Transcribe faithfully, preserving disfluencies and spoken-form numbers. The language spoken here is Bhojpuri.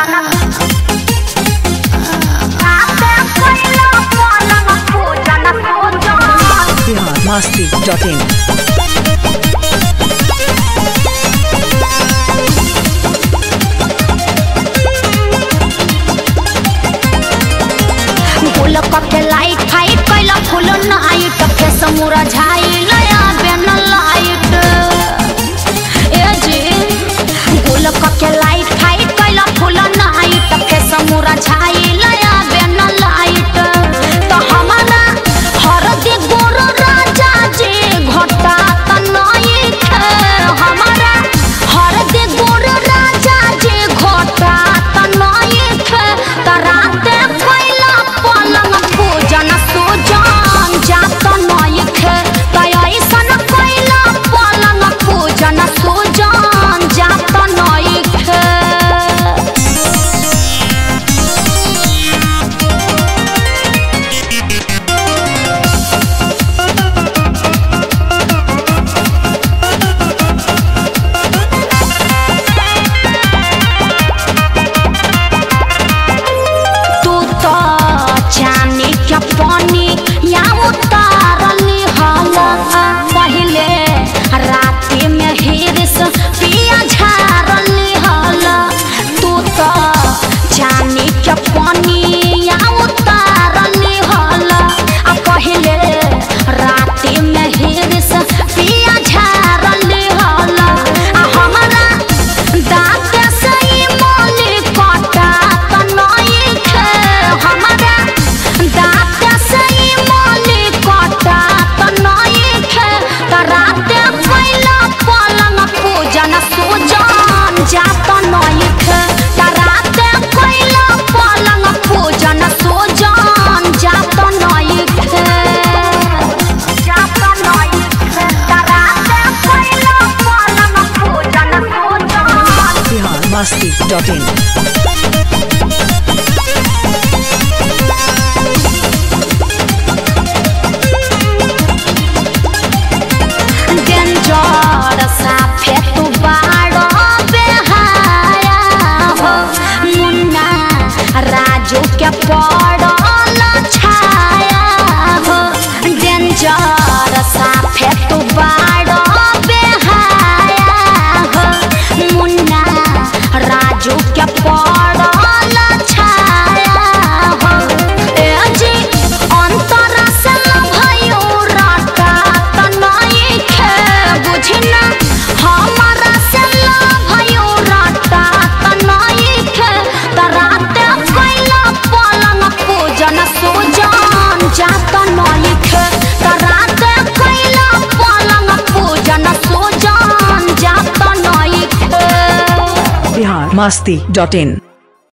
masti dot in. फूल के लाइट फाइट कैला फूल नाइट फेस मुरा झाई लया बेन लाइट ए जी फूल के लाइट फाइट कैला फूल नाइट फेस मुरा झाई लया बेन लाइट तो हमारा हर दे गोर राजा जी घटा तनाई खे हमारा हर दे गोर राजा जी घटा तनाई खे तराते कैला पलंग पूजन सुजान जात नई खे तयसन कैला पलंग पूजन सुजान जात नई खे तू तो जाने क्या पानी या उतारनी हाला पहले राती में हिरस पिया झारनी हाला तू तो जाने क्या पानी या उतारनी हाला पहले राती में हिरस पिया झारनी हाला हमारा दांत से मोली काटा तनाई खे हमारा दांत से मोली काटा तनाई खे तराते कैला पलंग पूजन सुजान जात नई खे तराते कैला पलंग पूजन सुजान जात नई खे जात नई खे तराते कैला पलंग पूजन सुजान masti dot in. डेंजर साफे तू बाड़ो बेहाया हो मुन्ना राजू के पड़ल छाया हो डेंजर साफे तू बाड़ो बेहाया हो मुन्ना राजू के पड़ल छाया हो ए जी अंतरा से भयो राटा तनाई खे बुझना हमारा से भयो राटा तनाई खे तराते कैला पलंग पूजन सुजान जात नई खे तराते कैला पलंग पूजन सुजान जात नई खे masti dot in.